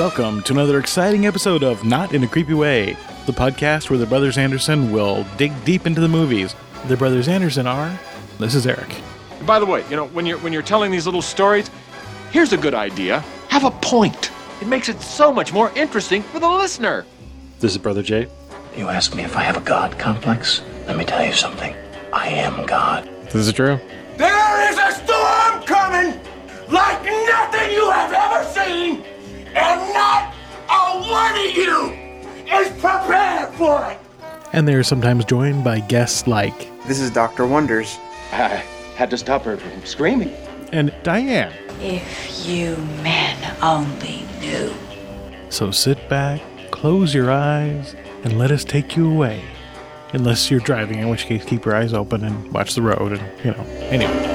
Welcome to another exciting episode of Not in a Creepy Way, the podcast where the Brothers Anderson will dig deep into the movies. The Brothers Anderson are... This is Eric. By the way, when you're telling these little stories, here's a good idea. Have a point. It makes it so much more interesting for the listener. This is Brother Jay. You ask me if I have a God complex? Let me tell you something. I am God. This is Drew. There is a storm coming like nothing you have ever seen, and not a one of you is prepared for it. And they're sometimes joined by guests like... This is Dr. Wonders. I had to stop her from screaming. And Diane. If you men only knew. So sit back, close your eyes, and let us take you away. Unless you're driving, in which case keep your eyes open and watch the road and, anyway.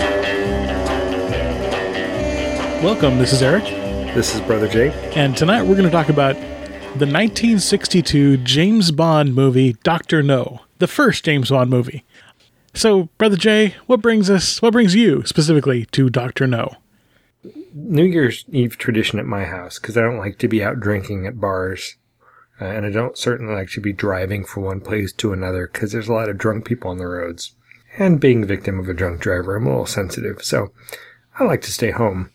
Welcome, this is Eric. This is Brother Jay. And tonight we're going to talk about the 1962 James Bond movie, Dr. No, the first James Bond movie. So, Brother Jay, what brings you specifically to Dr. No? New Year's Eve tradition at my house, because I don't like to be out drinking at bars, and I don't certainly like to be driving from one place to another, because there's a lot of drunk people on the roads. And being a victim of a drunk driver, I'm a little sensitive, so I like to stay home.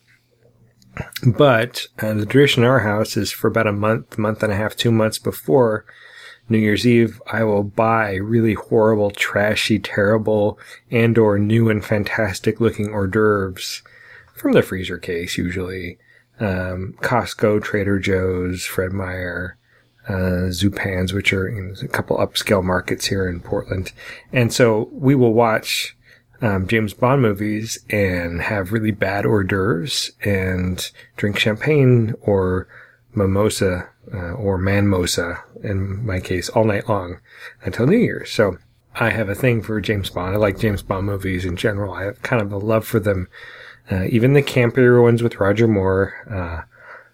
But the tradition in our house is for about a month and a half, 2 months before New Year's Eve, I will buy really horrible, trashy, terrible, and or new and fantastic looking hors d'oeuvres from the freezer case, usually. Costco, Trader Joe's, Fred Meyer, Zupan's, which are a couple upscale markets here in Portland. And so we will watch James Bond movies and have really bad hors d'oeuvres and drink champagne or mimosa or manmosa, in my case, all night long until New Year's. So I have a thing for James Bond. I like James Bond movies in general. I have kind of a love for them. Even the campier ones with Roger Moore,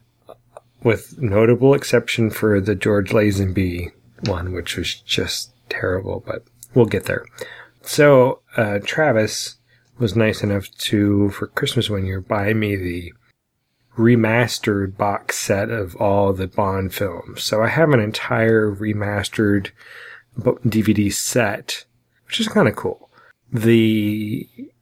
with notable exception for the George Lazenby one, which was just terrible, but we'll get there. So, Travis was nice enough to, for Christmas one year, buy me the remastered box set of all the Bond films. So I have an entire remastered DVD set, which is kind of cool. The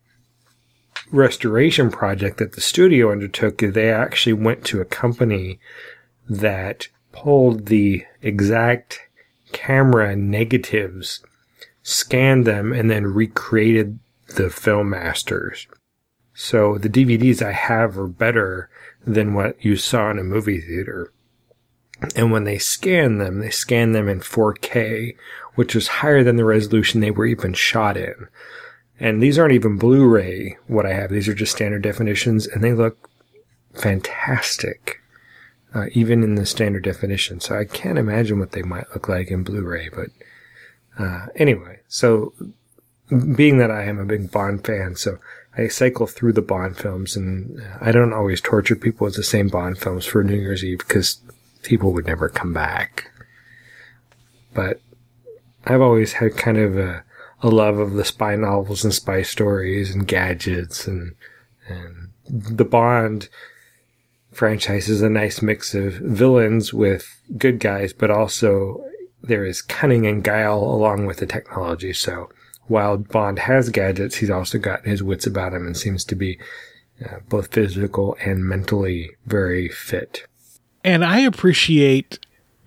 restoration project that the studio undertook, they actually went to a company that pulled the exact camera negatives, scanned them, and then recreated the film masters. So the DVDs I have are better than what you saw in a movie theater. And when they scan them in 4K, which was higher than the resolution they were even shot in. And these aren't even Blu-ray, what I have. These are just standard definitions, and they look fantastic, even in the standard definition. So I can't imagine what they might look like in Blu-ray, but anyway, so being that I am a big Bond fan, so I cycle through the Bond films, and I don't always torture people with the same Bond films for New Year's Eve because people would never come back. But I've always had kind of a love of the spy novels and spy stories and gadgets, and the Bond franchise is a nice mix of villains with good guys, but also there is cunning and guile along with the technology. So while Bond has gadgets, he's also got his wits about him and seems to be both physical and mentally very fit. And I appreciate...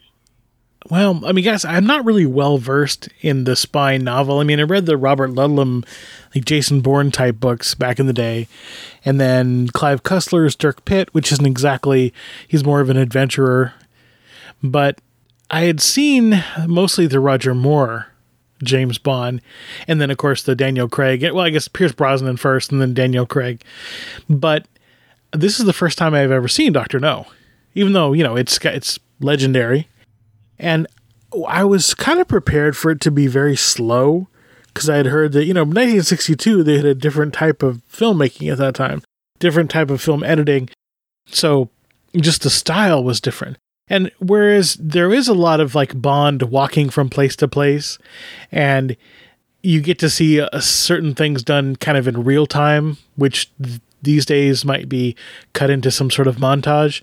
Well, I mean, guys, I'm not really well-versed in the spy novel. I mean, I read the Robert Ludlum, like Jason Bourne type books back in the day. And then Clive Cussler's Dirk Pitt, which isn't exactly... He's more of an adventurer. But I had seen mostly the Roger Moore James Bond, and then, of course, the Daniel Craig. Well, I guess Pierce Brosnan first, and then Daniel Craig. But this is the first time I've ever seen Dr. No, even though, it's legendary. And I was kind of prepared for it to be very slow, because I had heard that, 1962, they had a different type of filmmaking at that time, different type of film editing. So just the style was different. And whereas there is a lot of like Bond walking from place to place, and you get to see certain things done kind of in real time, which these days might be cut into some sort of montage.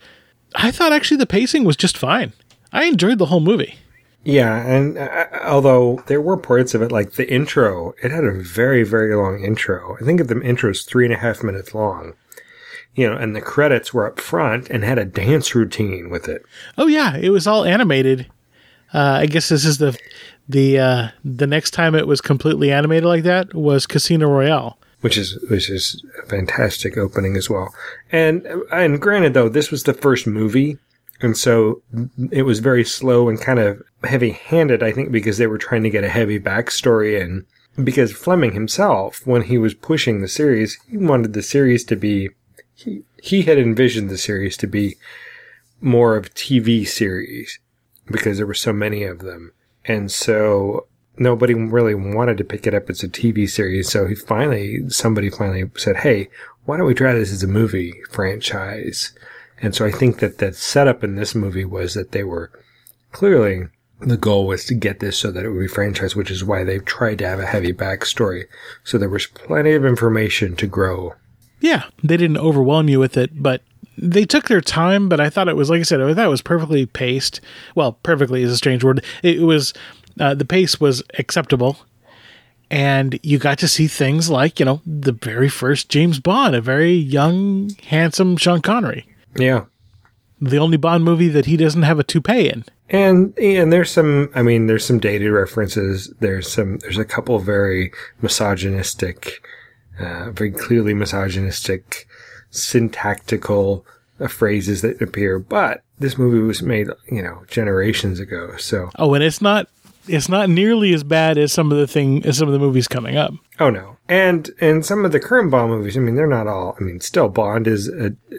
I thought actually the pacing was just fine. I enjoyed the whole movie. Yeah, and although there were parts of it, like the intro, it had a very, very long intro. I think the intro is 3.5 minutes long. You know, and the credits were up front and had a dance routine with it. Oh yeah, it was all animated. I guess this is the next time it was completely animated like that was Casino Royale, which is a fantastic opening as well. And granted though, this was the first movie, and so it was very slow and kind of heavy-handed, I think, because they were trying to get a heavy backstory in. Because Fleming himself, when he was pushing the series, he wanted the series to be. He had envisioned the series to be more of TV series because there were so many of them. And so nobody really wanted to pick it up as a TV series. So somebody finally said, hey, why don't we try this as a movie franchise? And so I think that the setup in this movie was that they were clearly, the goal was to get this so that it would be franchised, which is why they've tried to have a heavy backstory. So there was plenty of information to grow. Yeah, they didn't overwhelm you with it, but they took their time, but I thought it was, like I said, I thought it was perfectly paced. Well, perfectly is a strange word. It was, the pace was acceptable, and you got to see things like, the very first James Bond, a very young, handsome Sean Connery. Yeah. The only Bond movie that he doesn't have a toupee in. And there's some dated references. There's a couple very misogynistic, very clearly misogynistic, syntactical phrases that appear. But this movie was made, generations ago. So and it's not nearly as bad as some of the movies coming up. Oh no, and some of the current Bond movies. They're not all. Still Bond is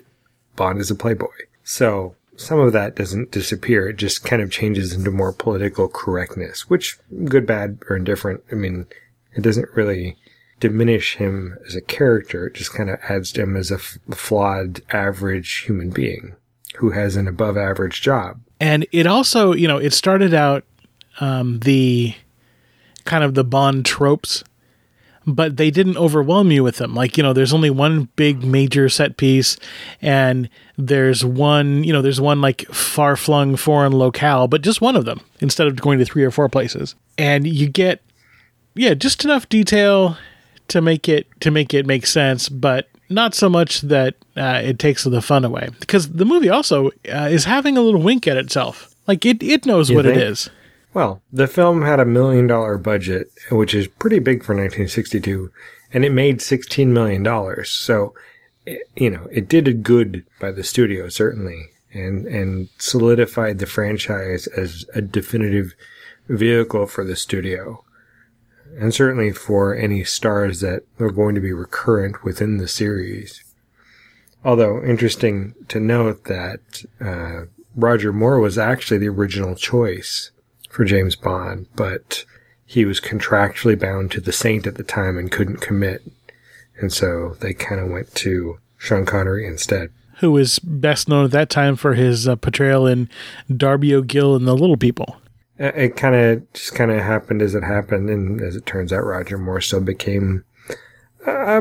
a playboy. So some of that doesn't disappear. It just kind of changes into more political correctness, which good, bad, or indifferent. It doesn't really diminish him as a character. It just kind of adds to him as a flawed, average human being who has an above average job. And it also, it started out the kind of the Bond tropes, but they didn't overwhelm you with them. Like, there's only one big major set piece, and there's one like far-flung foreign locale, but just one of them instead of going to 3 or 4 places. And you get, just enough detail to make it make sense, but not so much that it takes the fun away. Because the movie also is having a little wink at itself. Like, it knows what it is. Well, the film had $1 million budget, which is pretty big for 1962, and it made $16 million. So, it did a good by the studio, certainly, and solidified the franchise as a definitive vehicle for the studio. And certainly for any stars that are going to be recurrent within the series. Although, interesting to note that Roger Moore was actually the original choice for James Bond, but he was contractually bound to the Saint at the time and couldn't commit. And so they kind of went to Sean Connery instead. Who was best known at that time for his portrayal in Darby O'Gill and the Little People. It kind of happened as it happened, and as it turns out, Roger Moore still became, a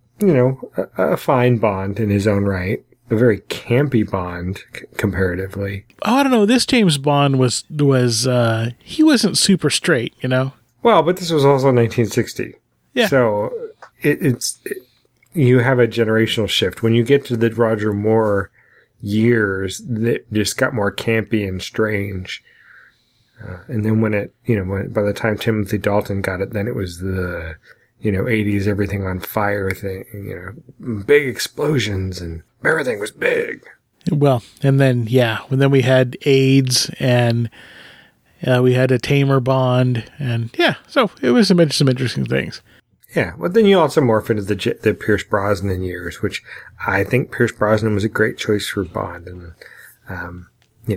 fine Bond in his own right. A very campy Bond, comparatively. Oh, I don't know. This James Bond was he wasn't super straight, Well, but this was also 1960. Yeah. So you have a generational shift. When you get to the Roger Moore years, it just got more campy and strange. And then by the time Timothy Dalton got it, then it was the, 80s, everything on fire thing, big explosions and everything was big. Well, and then, we had AIDS and we had a tamer Bond, and so it was some interesting things. Yeah, but then you also morph into the Pierce Brosnan years, which I think Pierce Brosnan was a great choice for Bond. And,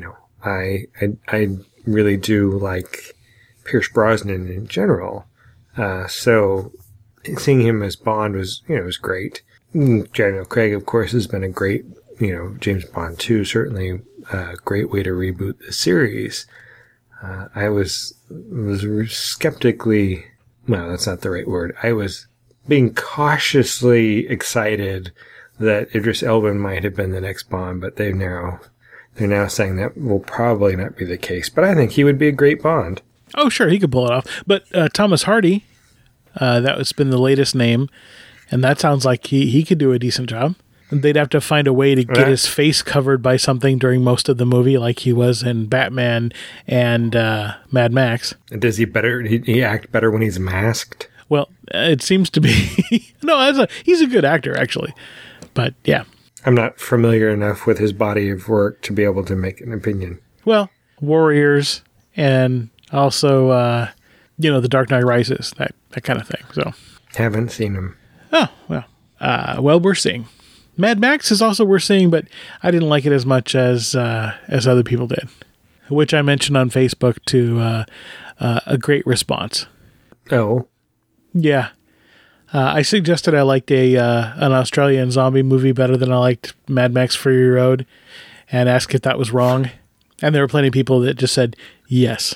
I really do like Pierce Brosnan in general. So seeing him as Bond was great. Daniel Craig, of course, has been a great, James Bond 2, certainly a great way to reboot the series. I was skeptically, well, that's not the right word. I was being cautiously excited that Idris Elba might have been the next Bond, but they've now They're now saying that will probably not be the case, but I think he would be a great Bond. Oh, sure, he could pull it off. But Thomas Hardy, that's been the latest name, and that sounds like he could do a decent job. They'd have to find a way to get his face covered by something during most of the movie, like he was in Batman and Mad Max. Does he act better when he's masked? Well, it seems to be. No, he's a good actor, actually. But, yeah. I'm not familiar enough with his body of work to be able to make an opinion. Well, Warriors and also, The Dark Knight Rises, that kind of thing. So Haven't seen him. Oh, well. Well, we're seeing. Mad Max is also worth seeing, but I didn't like it as much as other people did, which I mentioned on Facebook to a great response. Oh. Yeah. I suggested I liked an Australian zombie movie better than I liked Mad Max Fury Road, and asked if that was wrong. And there were plenty of people that just said yes.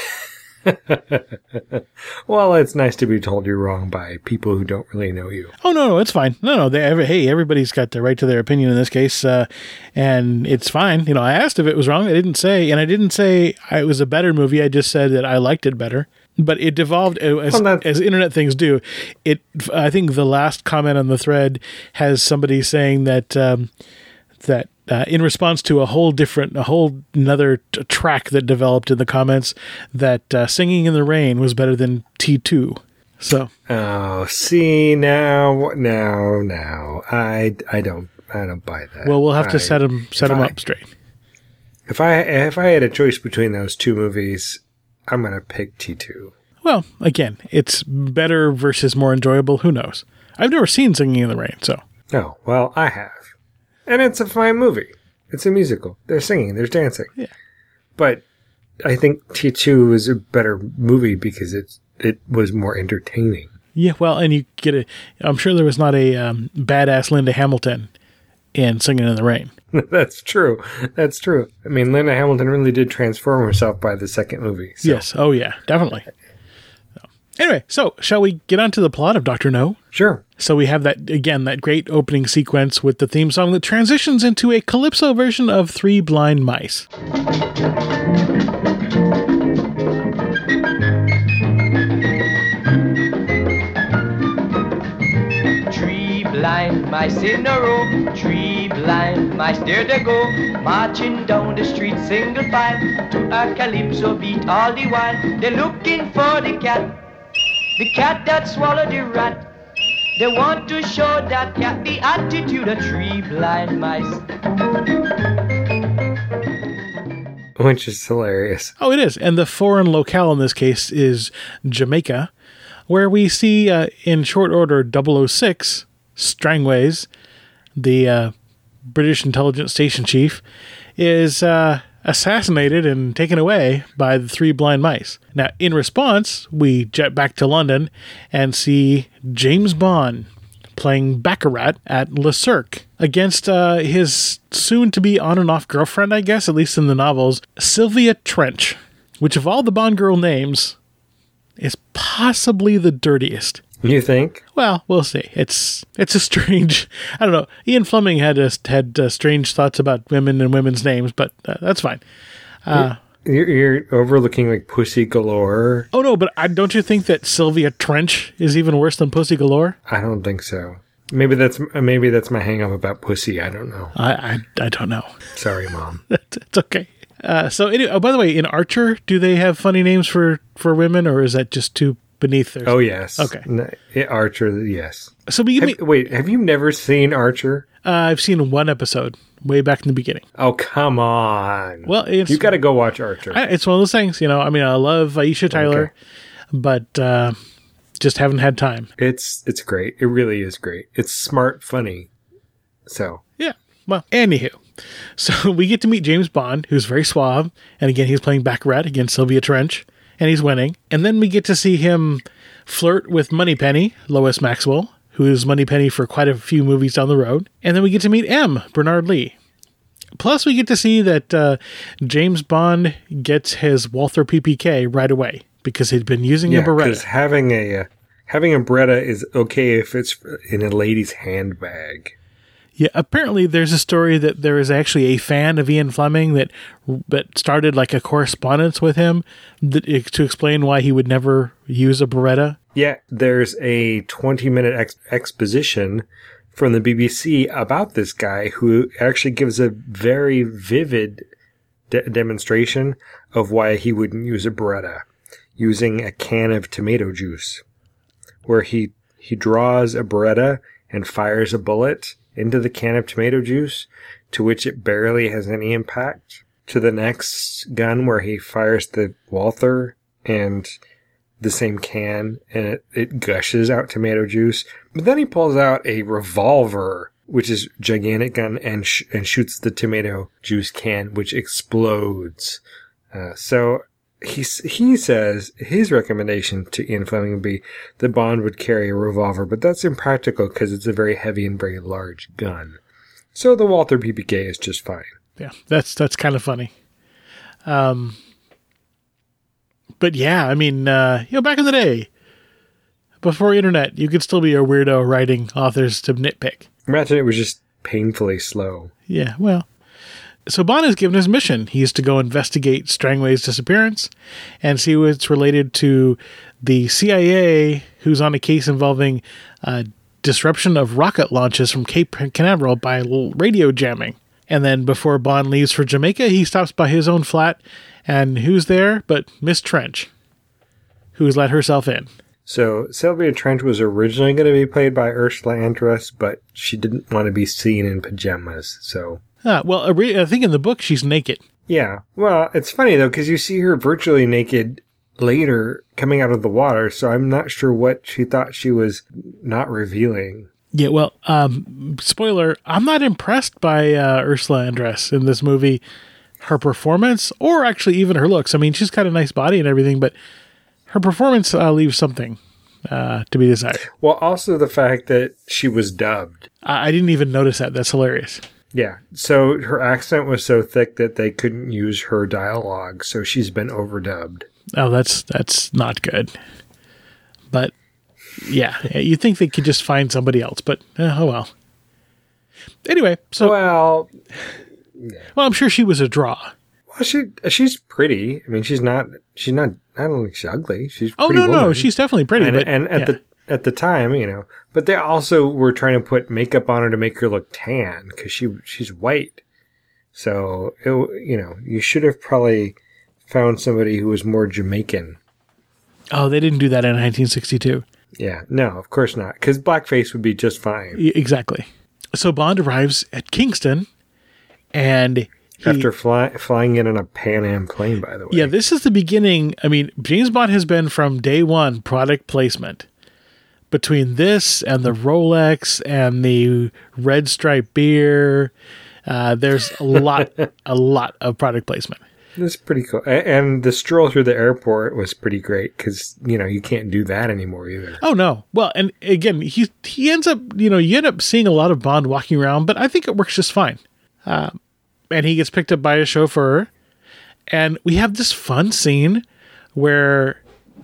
Well, it's nice to be told you're wrong by people who don't really know you. Oh, no, it's fine. No, everybody's got the right to their opinion in this case, and it's fine. I asked if it was wrong. I didn't say it was a better movie. I just said that I liked it better. But it devolved, as internet things do. I think the last comment on the thread has somebody saying that in response to a whole another track that developed in the comments, that Singing in the Rain was better than T2. So. Oh, see now, I don't buy that. Well, we'll have to set them up straight. If I had a choice between those two movies, I'm gonna pick T2. Well, again, it's better versus more enjoyable. Who knows? I've never seen Singing in the Rain, so. Oh, well, I have. And it's a fine movie. It's a musical. There's singing. There's dancing. Yeah. But I think T2 is a better movie because it was more entertaining. Yeah, well, and you get I'm sure there was not a badass Linda Hamilton in Singing in the Rain. That's true. I mean, Linda Hamilton really did transform herself by the second movie. So. Yes. Oh, yeah. Definitely. Anyway, so shall we get on to the plot of Dr. No? Sure. So we have that great opening sequence with the theme song that transitions into a calypso version of Three Blind Mice. Three blind mice in a row, three blind mice, there they go, marching down the street single file, to a calypso beat all the while. They're looking for the cat that swallowed the rat. They want to show that cat the attitude of three blind mice. Which is hilarious. Oh, it is. And the foreign locale in this case is Jamaica, where we see in short order 006, Strangways, the British intelligence station chief, is assassinated and taken away by the three blind mice. Now, in response, we jet back to London and see James Bond playing Baccarat at Le Cirque against his soon-to-be on-and-off girlfriend, I guess, at least in the novels, Sylvia Trench, which of all the Bond girl names is possibly the dirtiest. You think? Well, we'll see. It's a strange. I don't know. Ian Fleming had strange thoughts about women and women's names, but that's fine. You're overlooking like Pussy Galore. Oh no, but don't you think that Sylvia Trench is even worse than Pussy Galore? I don't think so. Maybe that's my hang up about pussy. I don't know. I don't know. Sorry, Mom. It's okay. So anyway, by the way, in Archer, do they have funny names for women, or is that just too beneath theirs? Oh, yes. Okay. Archer, yes. So wait, have you never seen Archer? I've seen one episode way back in the beginning. Oh, come on. Well, you got to go watch Archer. It's one of those things, I mean, I love Aisha Tyler, but just haven't had time. It's great. It really is great. It's smart, funny. So. Yeah. Well, anywho. So we get to meet James Bond, who's very suave. And again, he's playing Baccarat against Sylvia Trench. And he's winning. And then we get to see him flirt with Moneypenny, Lois Maxwell, who is Moneypenny for quite a few movies down the road. And then we get to meet M, Bernard Lee. Plus, we get to see that James Bond gets his Walther PPK right away because he'd been using a Beretta. Because having a Beretta is okay if it's in a lady's handbag. Yeah, apparently there's a story that there is actually a fan of Ian Fleming that started like a correspondence with him to explain why he would never use a Beretta. Yeah, there's a 20-minute exposition from the BBC about this guy who actually gives a very vivid demonstration of why he wouldn't use a Beretta, using a can of tomato juice, where he draws a Beretta and fires a bullet into the can of tomato juice, to which it barely has any impact, to the next gun where he fires the Walther and the same can, and it gushes out tomato juice. But then he pulls out a revolver, which is a gigantic gun, and shoots the tomato juice can, which explodes. So he says his recommendation to Ian Fleming would be that Bond would carry a revolver, but that's impractical because it's a very heavy and very large gun. So the Walther PPK is just fine. Yeah, that's kind of funny. But yeah, I mean, back in the day, before internet, you could still be a weirdo writing authors to nitpick. Imagine it was just painfully slow. Yeah, well. So Bond is given his mission. He is to go investigate Strangway's disappearance and see what's related to the CIA, who's on a case involving disruption of rocket launches from Cape Canaveral by radio jamming. And then before Bond leaves for Jamaica, he stops by his own flat, and who's there but Miss Trench, who's let herself in. So Sylvia Trench was originally going to be played by Ursula Andress, but she didn't want to be seen in pajamas, so... Well, I think in the book she's naked. Yeah. Well, it's funny, though, because you see her virtually naked later coming out of the water, so I'm not sure what she thought she was not revealing. Yeah, well, spoiler, I'm not impressed by Ursula Andress in this movie. Her performance, or actually even her looks. I mean, she's got a nice body and everything, but her performance leaves something to be desired. Well, also the fact that she was dubbed. I didn't even notice that. That's hilarious. Yeah, so her accent was so thick that they couldn't use her dialogue, so she's been overdubbed. Oh, that's not good. But, yeah, you think they could just find somebody else, but oh well. Anyway, so... Well, I'm sure she was a draw. Well, she's pretty. I mean, she's not, I don't think she's ugly. She's a pretty no, woman. she's definitely pretty. And at the time, but they also were trying to put makeup on her to make her look tan because she's white. So, you should have probably found somebody who was more Jamaican. Oh, they didn't do that in 1962. Yeah, no, of course not, because blackface would be just fine. Exactly. So Bond arrives at Kingston, and after flying in on a Pan Am plane, by the way. Yeah, this is the beginning. I mean, James Bond has been from day one product placement. Between this and the Rolex and the Red Stripe beer, there's a lot of product placement. That's pretty cool. And the stroll through the airport was pretty great because, you can't do that anymore either. Oh, no. Well, and again, he ends up, you end up seeing a lot of Bond walking around, but I think it works just fine. And he gets picked up by a chauffeur. And we have this fun scene where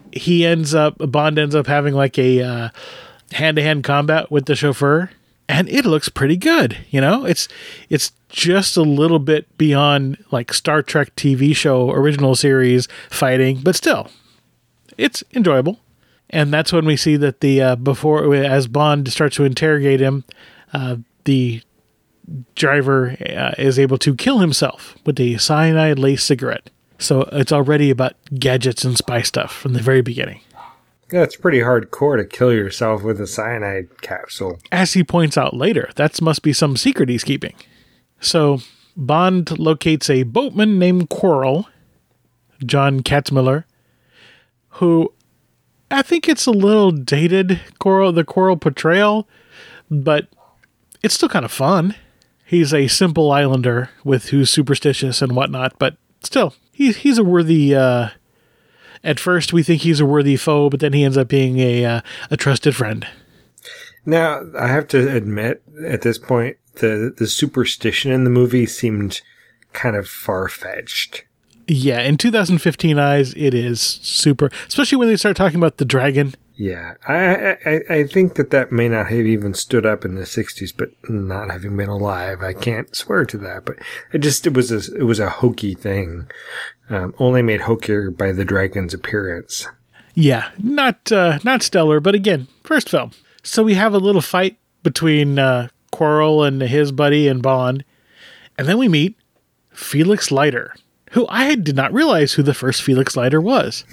Bond ends up having like a hand-to-hand combat with the chauffeur. And it looks pretty good, It's just a little bit beyond like Star Trek TV show original series fighting, but still, it's enjoyable. And that's when we see that as Bond starts to interrogate him, the driver is able to kill himself with a cyanide-laced cigarette. So it's already about gadgets and spy stuff from the very beginning. Yeah, it's pretty hardcore to kill yourself with a cyanide capsule. As he points out later, that must be some secret he's keeping. So Bond locates a boatman named Quarrel, John Katzmiller, who I think it's a little dated, the Quarrel portrayal, but it's still kind of fun. He's a simple islander who's superstitious and whatnot, but still, he's a worthy... At first, we think he's a worthy foe, but then he ends up being a trusted friend. Now, I have to admit, at this point, the superstition in the movie seemed kind of far-fetched. Yeah, in 2015 eyes, it is super... Especially when they start talking about the dragon Yeah, I think that may not have even stood up in the 60s, but not having been alive, I can't swear to that. But it was a hokey thing, only made hokier by the dragon's appearance. Yeah, not stellar, but again, first film. So we have a little fight between Quarrel and his buddy and Bond, and then we meet Felix Leiter, who I did not realize who the first Felix Leiter was.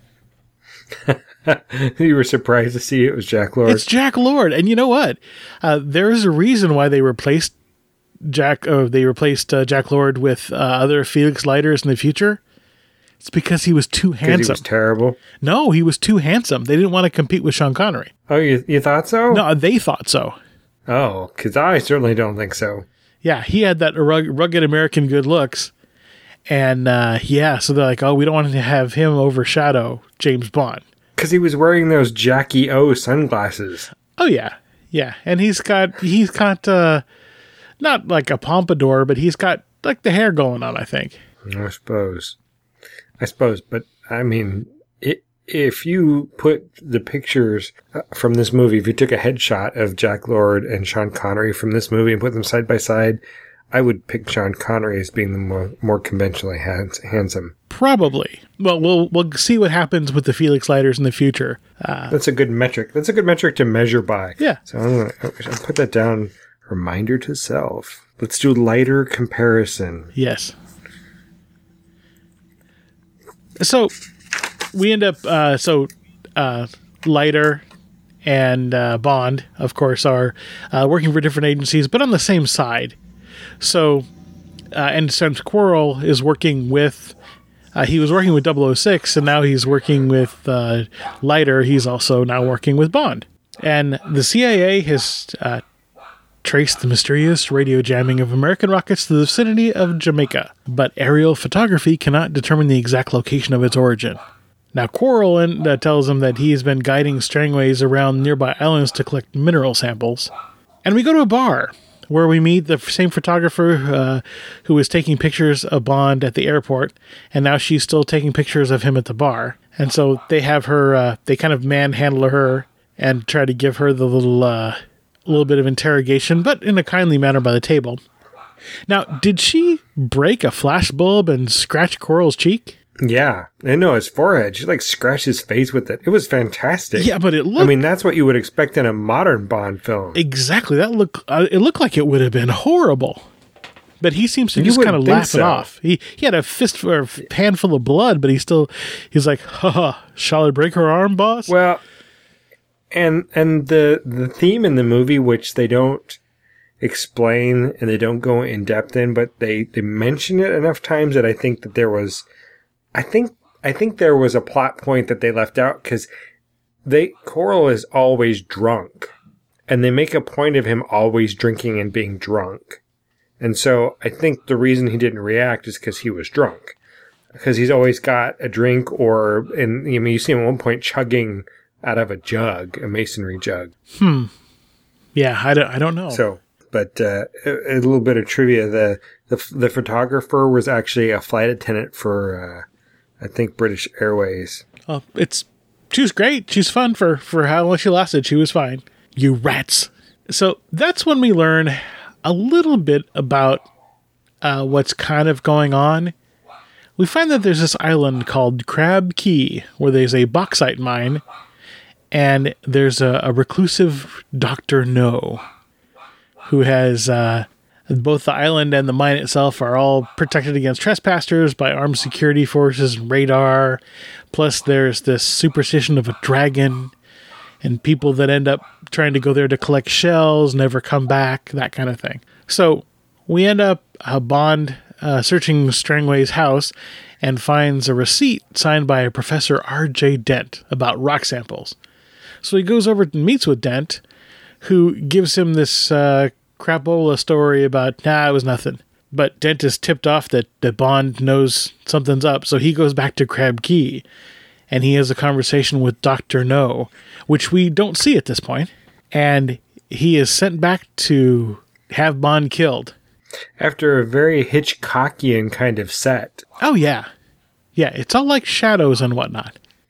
You were surprised to see it was Jack Lord. It's Jack Lord, and you know what? There's a reason why they replaced Jack Lord with other Felix Leiters in the future. It's because he was too handsome. He was terrible? No, he was too handsome. They didn't want to compete with Sean Connery. Oh, you thought so? No, they thought so. Oh, because I certainly don't think so. Yeah, he had that rugged American good looks. And so they're like, oh, we don't want to have him overshadow James Bond. Because he was wearing those Jackie O sunglasses. Oh, yeah. Yeah. And he's got not like a pompadour, but he's got like the hair going on, I think. I suppose. But I mean, if you put the pictures from this movie, if you took a headshot of Jack Lord and Sean Connery from this movie and put them side by side, I would pick Sean Connery as being the more conventionally handsome. Probably. Well, we'll see what happens with the Felix Leiters in the future. That's a good metric. That's a good metric to measure by. Yeah. So I'll put that down. Reminder to self. Let's do Leiter comparison. Yes. So we end up. Leiter and Bond, of course, are working for different agencies, but on the same side. So, and since Quarrel is working with, he was working with 006, and now he's working with Leiter, he's also now working with Bond. And the CIA has traced the mysterious radio jamming of American rockets to the vicinity of Jamaica, but aerial photography cannot determine the exact location of its origin. Now, Quarrel tells him that he's been guiding Strangways around nearby islands to collect mineral samples. And we go to a bar, where we meet the same photographer who was taking pictures of Bond at the airport, and now she's still taking pictures of him at the bar. And so they have her, they kind of manhandle her and try to give her the little bit of interrogation, but in a kindly manner by the table. Now, did she break a flash bulb and scratch Quarrel's cheek? Yeah, I know his forehead. She scratched his face with it. It was fantastic. Yeah, but that's what you would expect in a modern Bond film. Exactly. It looked like it would have been horrible. But he seems to just kind of laugh it off. He had a handful of blood, but he's like, haha, shall I break her arm, boss? Well, and the theme in the movie, which they don't explain and they don't go in depth in, but they mention it enough times that I think that there was... I think there was a plot point that they left out because Quarrel is always drunk, and they make a point of him always drinking and being drunk. And so I think the reason he didn't react is because he was drunk, because he's always got a drink you see him at one point chugging out of a masonry jug. Yeah, I don't know. So, but a little bit of trivia: the photographer was actually a flight attendant for. I think British Airways. Oh, she was great. She's fun for how long she lasted. She was fine. You rats. So that's when we learn a little bit about what's kind of going on. We find that there's this island called Crab Key where there's a bauxite mine, and there's a reclusive Dr. No who has both the island and the mine itself are all protected against trespassers by armed security forces and radar. Plus, there's this superstition of a dragon and people that end up trying to go there to collect shells, never come back, that kind of thing. So we end up Bond searching Strangway's house and finds a receipt signed by a Professor R.J. Dent about rock samples. So he goes over and meets with Dent, who gives him this crapola story about, it was nothing. But Dent is tipped off that Bond knows something's up, so he goes back to Crab Key, and he has a conversation with Dr. No, which we don't see at this point, and he is sent back to have Bond killed. After a very Hitchcockian kind of set. Oh, yeah. Yeah, it's all like shadows and whatnot.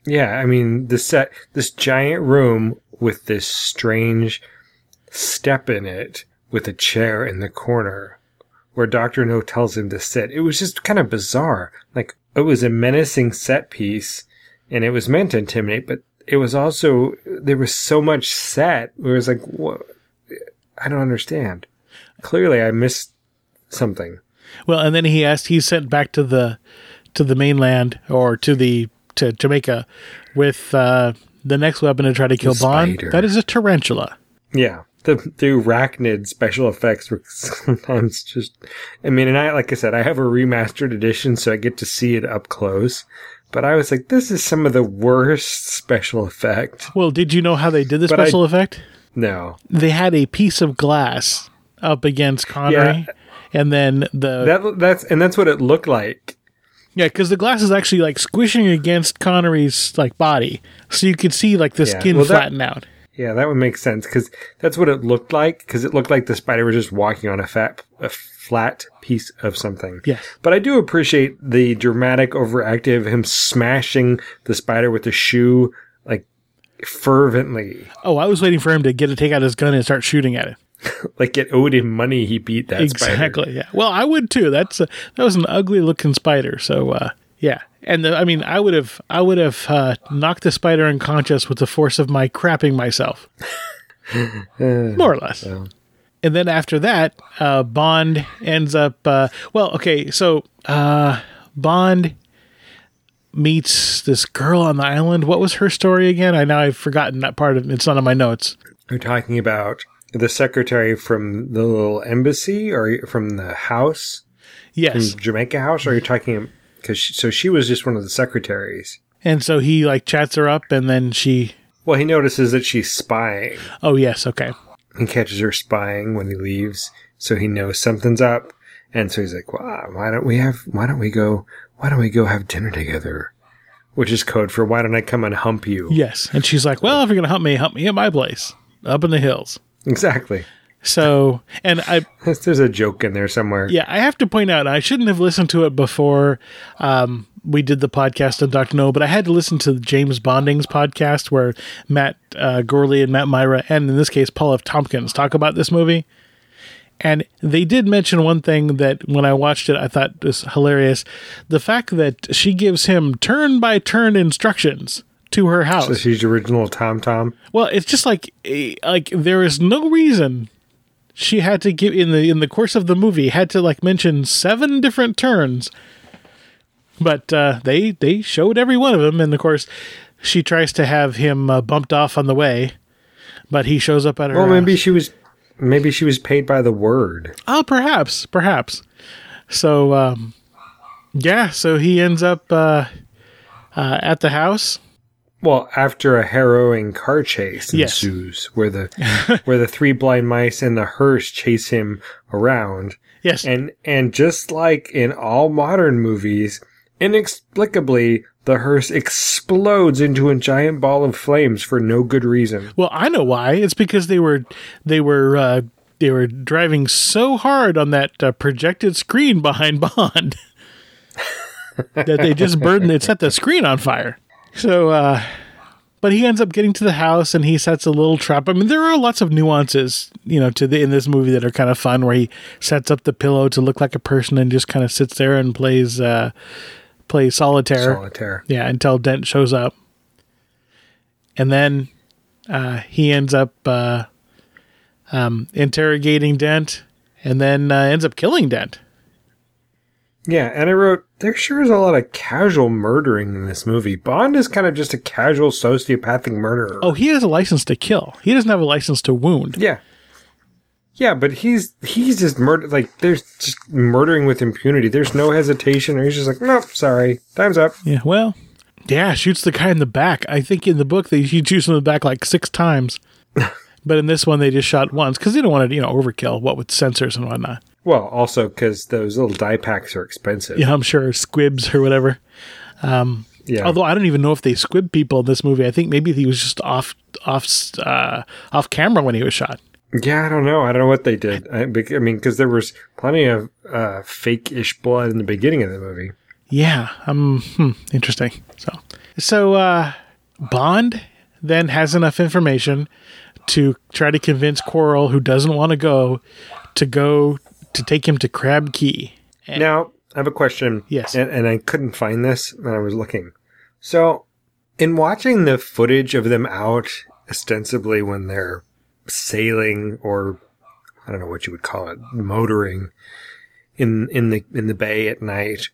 Yeah, I mean, this giant room with this strange step in it with a chair in the corner where Dr. No tells him to sit. It was just kind of bizarre. Like, it was a menacing set piece and it was meant to intimidate, but it was also, there was so much set where it was like, what? I don't understand. Clearly I missed something. Well, and then he's sent back to the mainland or to Jamaica with the next weapon to try to kill Bond. Spider. That is a tarantula. Yeah. The arachnid special effects were sometimes just, I mean, and like I said, I have a remastered edition, so I get to see it up close. But I was like, this is some of the worst special effect. Well, did you know how they did the special effect? No. They had a piece of glass up against Connery, and then that's what it looked like. Yeah, because the glass is actually like squishing against Connery's like body, so you could see like the skin flatten out. Yeah, that would make sense because that's what it looked like. Because it looked like the spider was just walking on a flat piece of something. Yes, but I do appreciate the dramatic, overactive him smashing the spider with the shoe like fervently. Oh, I was waiting for him to take out his gun and start shooting at it. Like it owed him money. He beat that spider. Exactly. Yeah. Well, I would too. That was an ugly looking spider. So yeah. And I would have knocked the spider unconscious with the force of my crapping myself, more or less. Well. And then after that, Bond ends up. So Bond meets this girl on the island. What was her story again? I've forgotten that part of it. It's not on my notes. You're talking about the secretary from the little embassy or from the house? Yes. From Jamaica House? Or are you talking... Because she was just one of the secretaries. And so he like chats her up and then she... Well, he notices that she's spying. Oh, yes. Okay. He catches her spying when he leaves. So he knows something's up. And so he's like, well, why don't we go have dinner together? Which is code for why don't I come and hump you? Yes. And she's like, well, if you're going to hump me at my place. Up in the hills. Exactly. So, and there's a joke in there somewhere. Yeah, I have to point out, I shouldn't have listened to it before we did the podcast on Dr. No, but I had to listen to James Bonding's podcast where Matt Gorley and Matt Myra, and in this case, Paul F. Tompkins, talk about this movie. And they did mention one thing that when I watched it, I thought was hilarious. The fact that she gives him turn-by-turn instructions to her house. So she's the original Tom Tom? Well, it's just like there is no reason she had to give in the course of the movie had to like mention 7 different turns, but they showed every one of them, and of course she tries to have him bumped off on the way, but he shows up at her. Well, maybe she was paid by the word. Oh, perhaps. So so he ends up at the house. Well, after a harrowing car chase ensues, where the 3 blind mice and the hearse chase him around. Yes. And just like in all modern movies, inexplicably, the hearse explodes into a giant ball of flames for no good reason. Well, I know why. It's because they were driving so hard on that projected screen behind Bond that they just set the screen on fire. So, but he ends up getting to the house and he sets a little trap. I mean, there are lots of nuances, in this movie that are kind of fun, where he sets up the pillow to look like a person and just kind of sits there and plays solitaire. Yeah, until Dent shows up. And then he ends up interrogating Dent and then ends up killing Dent. Yeah, and I wrote, there sure is a lot of casual murdering in this movie. Bond is kind of just a casual sociopathic murderer. Oh, he has a license to kill. He doesn't have a license to wound. Yeah. Yeah, but he's just there's just murdering with impunity. There's no hesitation, or he's just like, nope, sorry, time's up. Yeah, well, yeah, shoots the guy in the back. I think in the book he shoots him in the back like 6 times. But in this one, they just shot once because they don't want to, overkill, what with sensors and whatnot. Well, also because those little die packs are expensive. Yeah, I'm sure. Squibs or whatever. Yeah. Although I don't even know if they squib people in this movie. I think maybe he was just off camera when he was shot. Yeah, I don't know. I don't know what they did. I mean, because there was plenty of fake-ish blood in the beginning of the movie. Yeah. Interesting. So, So Bond then has enough information to try to convince Quarrel, who doesn't want to go to take him to Crab Key. Now, I have a question. Yes. And I couldn't find this when I was looking. So, in watching the footage of them out, ostensibly when they're sailing, or I don't know what you would call it, motoring in the bay at night,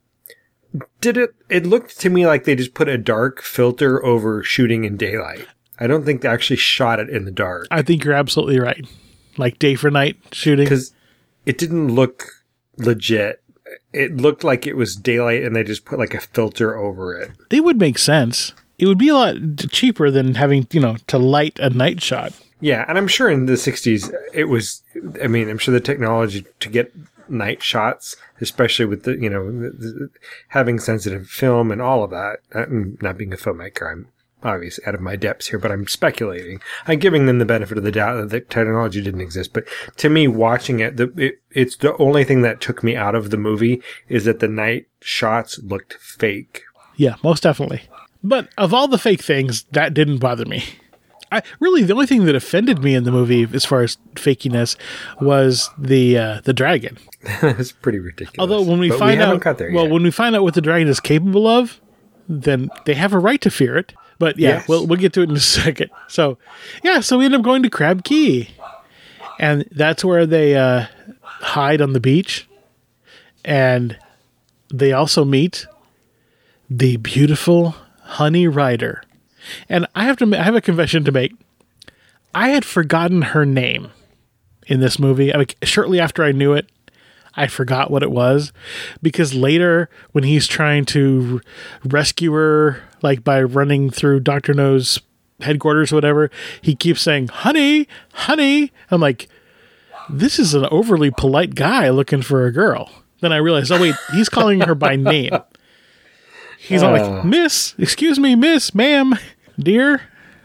it looked to me like they just put a dark filter over shooting in daylight. I don't think they actually shot it in the dark. I think you're absolutely right. Like day for night shooting. Because it didn't look legit. It looked like it was daylight and they just put like a filter over it. It would make sense. It would be a lot cheaper than having, to light a night shot. Yeah, and I'm sure in the 60s it was, I'm sure the technology to get night shots, especially with the having sensitive film and all of that. I'm not being a filmmaker, I'm obviously out of my depths here, but I'm speculating. I'm giving them the benefit of the doubt that the technology didn't exist. But to me, watching it's the only thing that took me out of the movie is that the night shots looked fake. Yeah, most definitely. But of all the fake things, that didn't bother me. The only thing that offended me in the movie, as far as fakiness, was the dragon. That's pretty ridiculous. Although when we find out what the dragon is capable of, then they have a right to fear it. But yeah, yes. we'll get to it in a second. So yeah, so we end up going to Crab Key, and that's where they hide on the beach, and they also meet the beautiful Honey Rider. And I have a confession to make. I had forgotten her name in this movie. Shortly after I knew it, I forgot what it was, because later when he's trying to rescue her, like by running through Dr. No's headquarters or whatever, he keeps saying, "Honey, honey." I'm like, this is an overly polite guy looking for a girl. Then I realized, oh wait, he's calling her by name. He's all like, "Miss, excuse me, miss, ma'am, dear,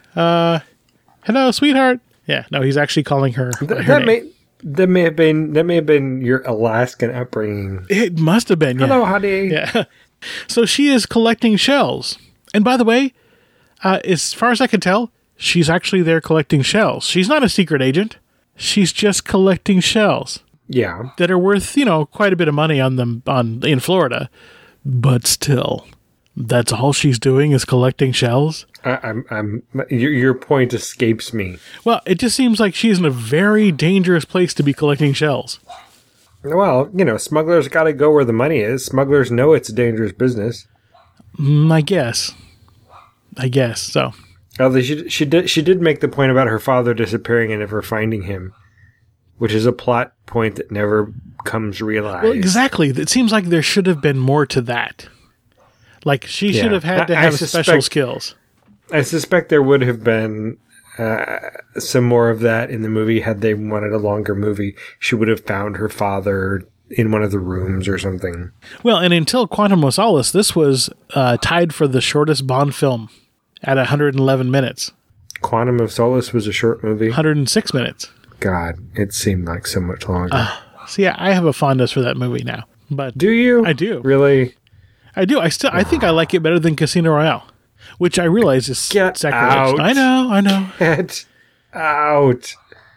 hello, sweetheart." Yeah, no, he's actually calling her by her name. That may have been your Alaskan upbringing. It must have been. Yeah. Hello, honey. Yeah. So she is collecting shells, and by the way, as far as I can tell, she's actually there collecting shells. She's not a secret agent. She's just collecting shells. Yeah, that are worth quite a bit of money on them in Florida, but still, that's all she's doing is collecting shells. Your point escapes me. Well, it just seems like she's in a very dangerous place to be collecting shells. Well, smugglers got to go where the money is. Smugglers know it's a dangerous business. I guess so. Although she did make the point about her father disappearing and never finding him, which is a plot point that never comes realized. Well, exactly. It seems like there should have been more to that. Like she should have had to have special skills. I suspect there would have been some more of that in the movie had they wanted a longer movie. She would have found her father in one of the rooms or something. Well, and until Quantum of Solace, this was tied for the shortest Bond film at 111 minutes. Quantum of Solace was a short movie? 106 minutes. God, it seemed like so much longer. So yeah, I have a fondness for that movie now. But do you? I do. Really? I do. I think I like it better than Casino Royale, which I realize is sacrilege. Out. I know. Get out.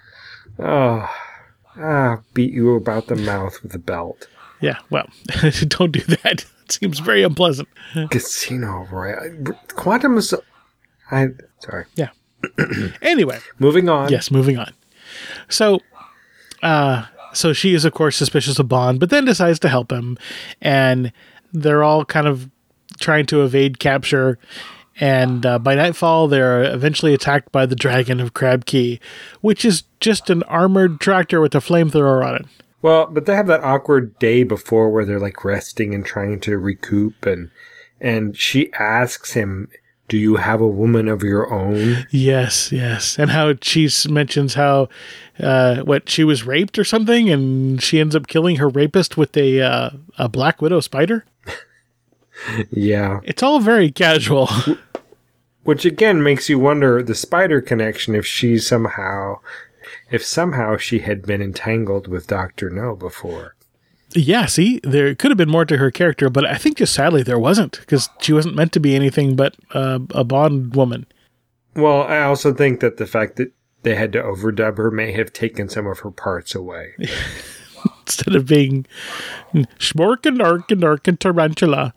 Beat you about the mouth with a belt. Yeah, well, don't do that. It seems very unpleasant. Casino Royale. Quantum is... Sorry. Yeah. Anyway. Moving on. Yes, moving on. So she is, of course, suspicious of Bond, but then decides to help him, and they're all kind of trying to evade capture, and by nightfall, they're eventually attacked by the Dragon of Crab Key, which is just an armored tractor with a flamethrower on it. Well, but they have that awkward day before where they're like resting and trying to recoup, and she asks him, "Do you have a woman of your own?" Yes. And how she mentions how she was raped or something, and she ends up killing her rapist with a Black Widow spider. Yeah. It's all very casual. Which again makes you wonder the spider connection if somehow she had been entangled with Dr. No before. Yeah, see, there could have been more to her character, but I think just sadly there wasn't, because she wasn't meant to be anything but a Bond woman. Well, I also think that the fact that they had to overdub her may have taken some of her parts away. Instead of being Schmorkin Tarantula.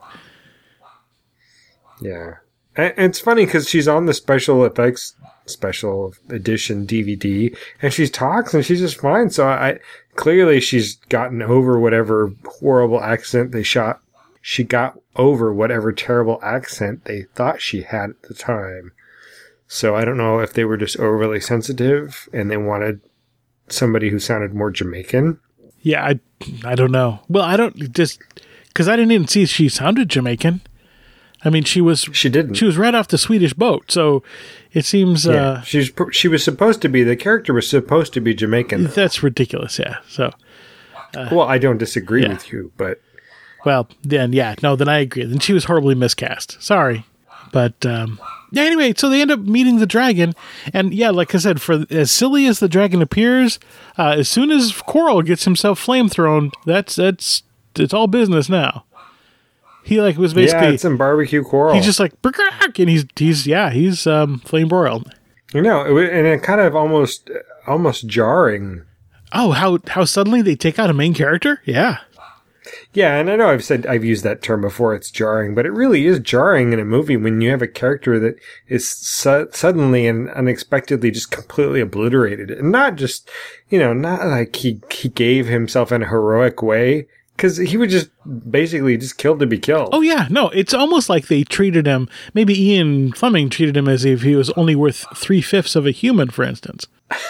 Yeah. And it's funny because she's on the special effects special edition DVD, and she talks and she's just fine. So clearly she's gotten over whatever horrible accent they shot. She got over whatever terrible accent they thought she had at the time. So I don't know if they were just overly sensitive and they wanted somebody who sounded more Jamaican. Yeah, I don't know. Well, I don't just because I didn't even see she sounded Jamaican. I mean, she didn't. She was right off the Swedish boat, so it seems. Yeah, she was supposed to be. The character was supposed to be Jamaican. That's ridiculous. Yeah. So. Well, I don't disagree with you, but. Well, then then I agree. Then she was horribly miscast. Sorry, but anyway, so they end up meeting the dragon, and like I said, for as silly as the dragon appears, as soon as Quarrel gets himself flame thrown, it's all business now. He was basically it's some barbecue Quarrel. He's just like and he's flame broiled. And it kind of almost jarring. Oh, how suddenly they take out a main character? Yeah. Yeah, and I know I've used that term before. It's jarring, but it really is jarring in a movie when you have a character that is suddenly and unexpectedly just completely obliterated, and not just not like he gave himself in a heroic way. Because he would just basically just kill to be killed. Oh, yeah. No, it's almost like they treated him, maybe Ian Fleming treated him as if he was only worth 3/5 of a human, for instance.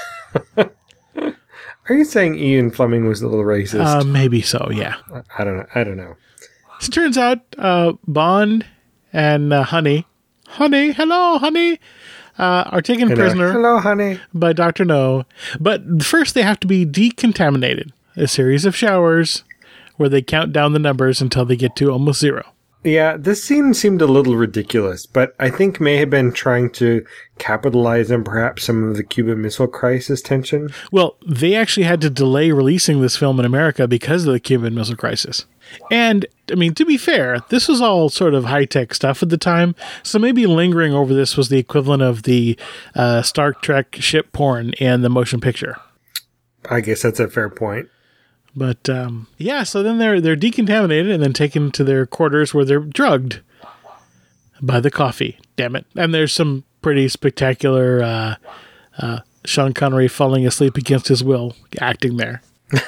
Are you saying Ian Fleming was a little racist? Maybe so, yeah. I don't know. So it turns out Bond and Honey, hello, Honey, are taken prisoner. Hello, Honey. By Dr. No. But first they have to be decontaminated. A series of showers where they count down the numbers until they get to almost zero. Yeah, this scene seemed a little ridiculous, but I think may have been trying to capitalize on perhaps some of the Cuban Missile Crisis tension. Well, they actually had to delay releasing this film in America because of the Cuban Missile Crisis. And, I mean, to be fair, this was all sort of high-tech stuff at the time, so maybe lingering over this was the equivalent of the Star Trek ship porn in the motion picture. I guess that's a fair point. But, so then they're decontaminated and then taken to their quarters where they're drugged by the coffee. Damn it. And there's some pretty spectacular Sean Connery falling asleep against his will acting there.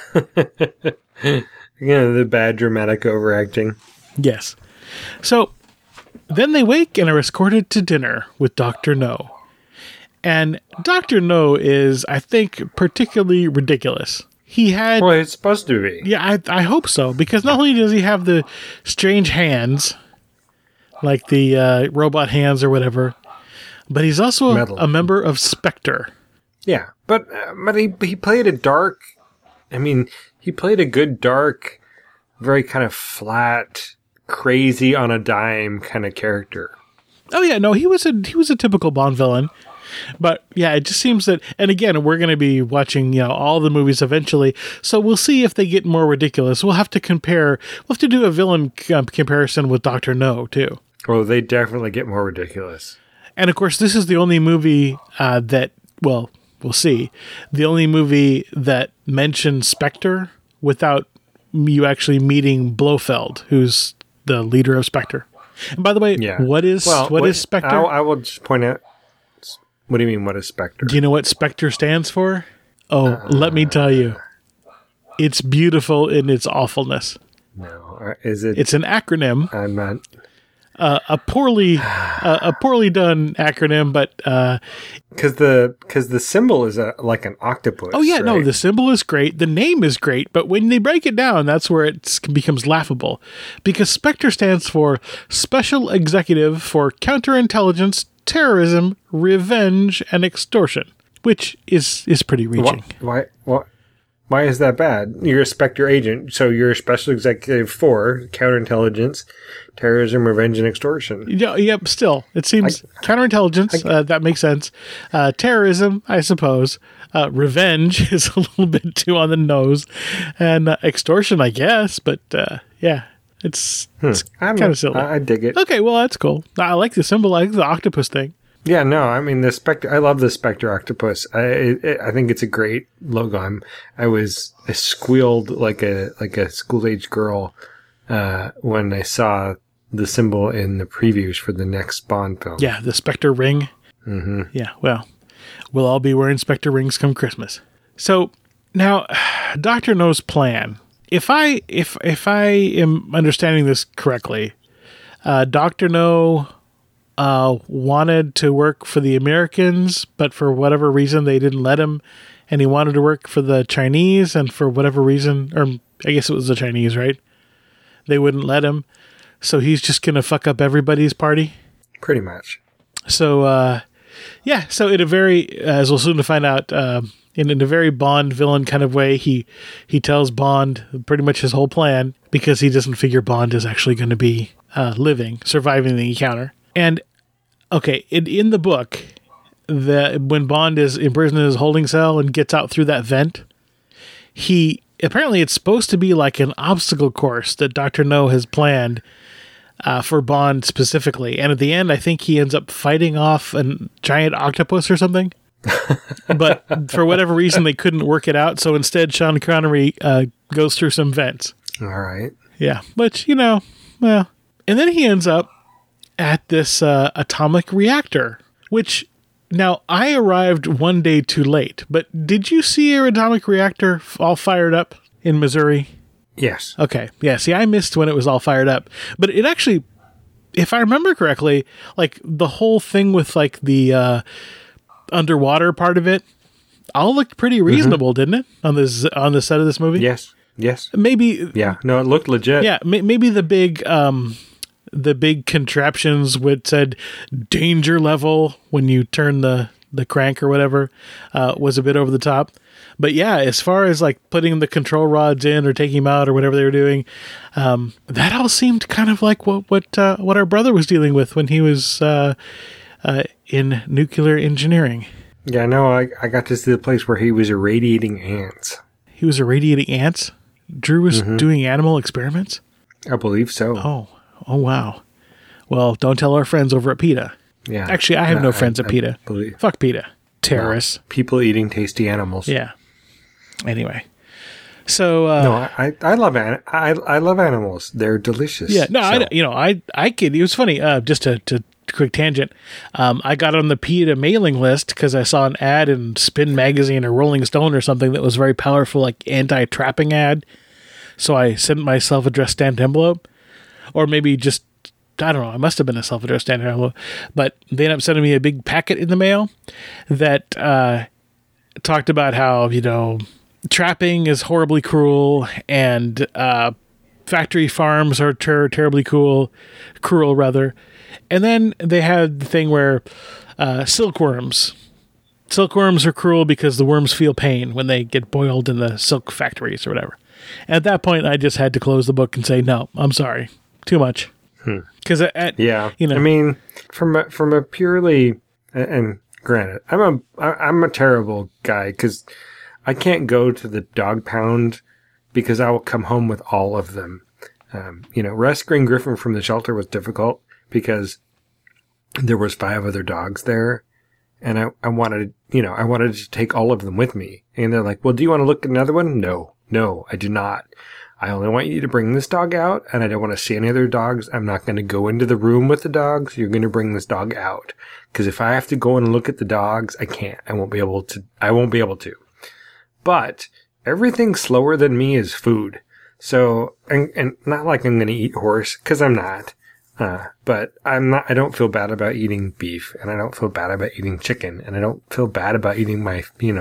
The bad dramatic overacting. Yes. So then they wake and are escorted to dinner with Dr. No. And Dr. No is, I think, particularly ridiculous. Well, it's supposed to be. Yeah, I hope so, because not only does he have the strange hands, like the robot hands or whatever, but he's also a member of Spectre. Yeah, but he played a dark. I mean, he played a good dark, very kind of flat, crazy on a dime kind of character. Oh yeah, no, he was a typical Bond villain. But yeah, it just seems that, and again, we're going to be watching, all the movies eventually, so we'll see if they get more ridiculous. We'll have to do a villain comparison with Dr. No, too. Oh, they definitely get more ridiculous. And of course, this is the only movie we'll see, the only movie that mentions Spectre without you actually meeting Blofeld, who's the leader of Spectre. And by the way, what is Spectre? I will just point out. What do you mean, what is Spectre? Do you know what Spectre stands for? Oh, let me tell you. It's beautiful in its awfulness. No. Is it? It's an acronym. I'm not. A poorly done acronym, but because the symbol is like an octopus. Oh yeah, right? No, the symbol is great, the name is great, but when they break it down, that's where it becomes laughable. Because Spectre stands for Special Executive for Counterintelligence, Terrorism, Revenge, and Extortion, which is pretty reaching. What? Why is that bad? You're a Spectre agent, so you're a special executive for counterintelligence, terrorism, revenge, and extortion. Yeah, yep. Still, it seems counterintelligence. That makes sense. Terrorism, I suppose. Revenge is a little bit too on the nose, and extortion, I guess. But yeah, it's kind of silly. I dig it. Okay, well that's cool. I like the symbol. I like the octopus thing. Yeah, no, I mean the Spectre. I love the Spectre octopus. I think it's a great logo. I squealed like a school age girl when I saw the symbol in the previews for the next Bond film. Yeah, the Spectre ring. Mm-hmm. Yeah, well, we'll all be wearing Spectre rings come Christmas. So now, Dr. No's plan. If I am understanding this correctly, Dr. No wanted to work for the Americans, but for whatever reason they didn't let him, and he wanted to work for the Chinese, and for whatever reason, or I guess it was the Chinese, right? They wouldn't let him, so he's just gonna fuck up everybody's party. Pretty much. So, yeah. So in a very, as we'll soon find out, in a very Bond villain kind of way, he tells Bond pretty much his whole plan because he doesn't figure Bond is actually going to be surviving the encounter. And okay, in the book, when Bond is imprisoned in his holding cell and gets out through that vent, apparently it's supposed to be like an obstacle course that Dr. No has planned for Bond specifically. And at the end, I think he ends up fighting off a giant octopus or something. But for whatever reason, they couldn't work it out. So instead, Sean Connery goes through some vents. All right. Yeah, but well, and then he ends up at this atomic reactor, which now I arrived one day too late, but did you see your atomic reactor all fired up in Missouri? Yes. Okay. Yeah. See, I missed when it was all fired up, but it actually, if I remember correctly, like the whole thing with like the underwater part of it all looked pretty reasonable, didn't it? On the set of this movie? Yes. Yes. Maybe. Yeah. No, it looked legit. Yeah. Maybe the big contraptions would said danger level when you turn the crank or whatever was a bit over the top. But yeah, as far as like putting the control rods in or taking them out or whatever they were doing, that all seemed kind of like what our brother was dealing with when he was in nuclear engineering. Yeah, no, I got to see the place where he was irradiating ants. He was irradiating ants? Drew was doing animal experiments? I believe so. Oh, wow. Well, don't tell our friends over at PETA. Yeah. Actually, I have no friends at PETA. Believe. Fuck PETA. Terrorists. No, people eating tasty animals. Yeah. Anyway. So no, I love I love animals. They're delicious. Yeah, no, so. I kid. It was funny. Just a quick tangent. I got on the PETA mailing list because I saw an ad in Spin Magazine or Rolling Stone or something that was very powerful, like anti-trapping ad. So I sent my self-addressed stamped envelope, or maybe just I don't know. It must have been a self-addressed stamped envelope, but they ended up sending me a big packet in the mail that talked about how trapping is horribly cruel and factory farms are terribly cruel rather. And then they had the thing where silkworms are cruel because the worms feel pain when they get boiled in the silk factories or whatever. And at that point, I just had to close the book and say, no, I'm sorry. Too much. Because I mean, from a purely, and granted, I'm a terrible guy because I can't go to the dog pound because I will come home with all of them. Rescuing Griffin from the shelter was difficult because there was 5 other dogs there, and I wanted to take all of them with me. And they're like, "Well, do you want to look at another one?" No, I do not. I only want you to bring this dog out, and I don't want to see any other dogs. I'm not going to go into the room with the dogs. You're going to bring this dog out. Because if I have to go and look at the dogs, I can't. I won't be able to. But everything slower than me is food. So, and not like I'm going to eat horse, because I'm not. But I don't feel bad about eating beef, and I don't feel bad about eating chicken, and I don't feel bad about eating my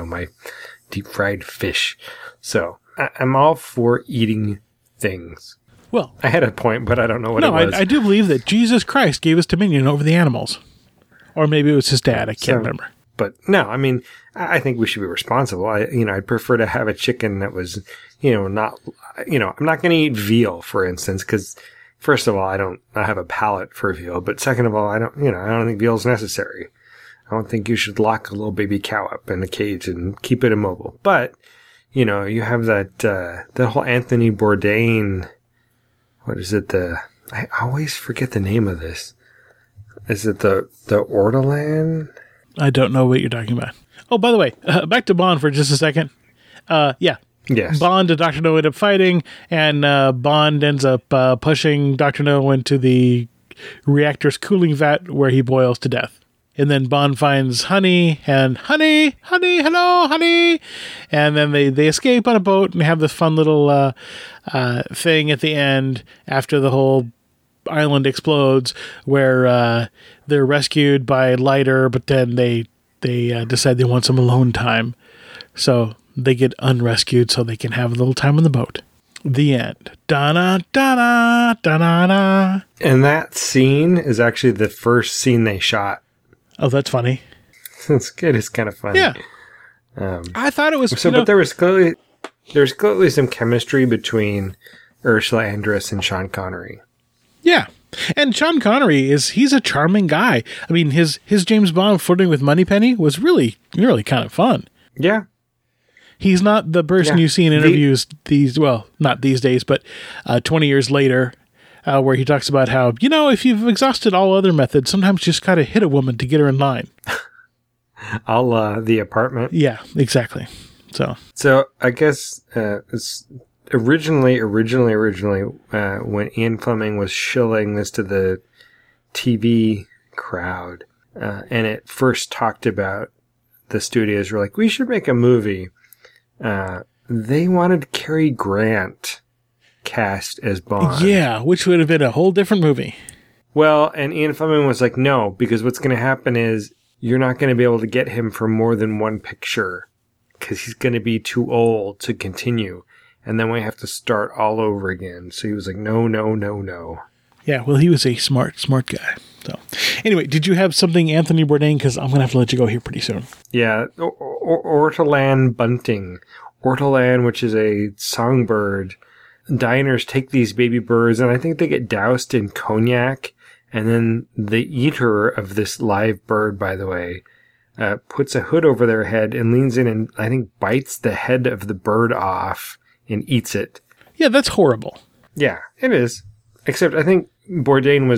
deep fried fish. So, I'm all for eating things. Well, I had a point, but I don't know what it was. I do believe that Jesus Christ gave us dominion over the animals. Or maybe it was his dad. I can't remember. But no, I mean, I think we should be responsible. I'd prefer to have a chicken that was, not, I'm not going to eat veal, for instance, because first of all, I don't have a palate for veal, but second of all, I don't think veal is necessary. I don't think you should lock a little baby cow up in a cage and keep it immobile. But, you have that whole Anthony Bourdain, what is it? I always forget the name of this. Is it the Ortolan? I don't know what you're talking about. Oh, by the way, back to Bond for just a second. Yeah. Yes. Bond and Dr. No end up fighting, and Bond ends up pushing Dr. No into the reactor's cooling vat where he boils to death. And then Bond finds Honey, and honey, hello, honey. And then they escape on a boat and have this fun little thing at the end after the whole island explodes, where they're rescued by Leiter, but then they decide they want some alone time, so they get unrescued so they can have a little time on the boat. The end. Da-na, da-na, da-na-na. And that scene is actually the first scene they shot. Oh, that's funny. It's good. It's kind of funny. Yeah. I thought it was but there was clearly some chemistry between Ursula Andress and Sean Connery. Yeah. And Sean Connery he's a charming guy. I mean, his James Bond flirting with Moneypenny was really, really kind of fun. Yeah. He's not the person you see in interviews not these days, but 20 years later, where he talks about how, if you've exhausted all other methods, sometimes you just gotta hit a woman to get her in line. The Apartment. Yeah, exactly. So I guess it's originally when Ian Fleming was shilling this to the TV crowd, and it first talked about the studios were like, we should make a movie. They wanted Cary Grant cast as Bond. Yeah, which would have been a whole different movie. Well, and Ian Fleming was like, no, because what's going to happen is you're not going to be able to get him for more than one picture because he's going to be too old to continue. And then we have to start all over again. So he was like, no. Yeah, well, he was a smart guy. So anyway, did you have something, Anthony Bourdain? Because I'm going to have to let you go here pretty soon. Yeah, Ortolan bunting. Ortolan, which is a songbird. Diners take these baby birds, and I think they get doused in cognac. And then the eater of this live bird, by the way, puts a hood over their head and leans in and I think bites the head of the bird off and eats it. Yeah, that's horrible. Yeah, it is. Except I think Bourdain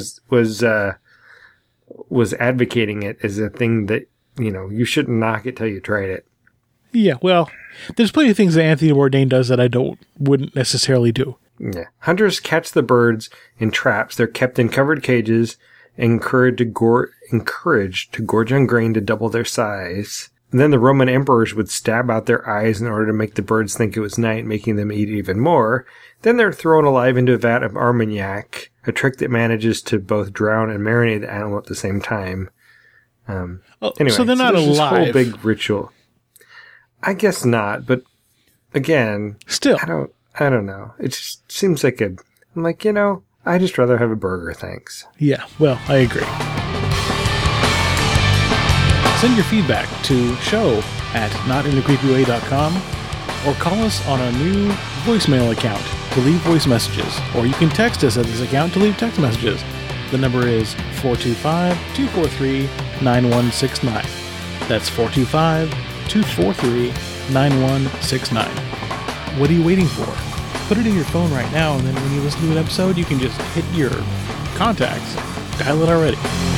was advocating it as a thing that, you shouldn't knock it till you tried it. Yeah, well, there's plenty of things that Anthony Bourdain does that I wouldn't necessarily do. Yeah. Hunters catch the birds in traps. They're kept in covered cages, encouraged to gorge on grain to double their size. And then the Roman emperors would stab out their eyes in order to make the birds think it was night, making them eat even more. Then they're thrown alive into a vat of Armagnac, a trick that manages to both drown and marinate the animal at the same time. Anyway, so they're not alive. This whole big ritual. I guess not, but again, still, I don't know. It just seems like I'm like, I just rather have a burger, thanks. Yeah, well, I agree. Send your feedback to show@notinthecreepyway.com or call us on our new voicemail account to leave voice messages, or you can text us at this account to leave text messages. The number is 425-243-9169. That's 425-243-9169. What are you waiting for? Put it in your phone right now, and then when you listen to an episode, you can just hit your contacts. Dial it already.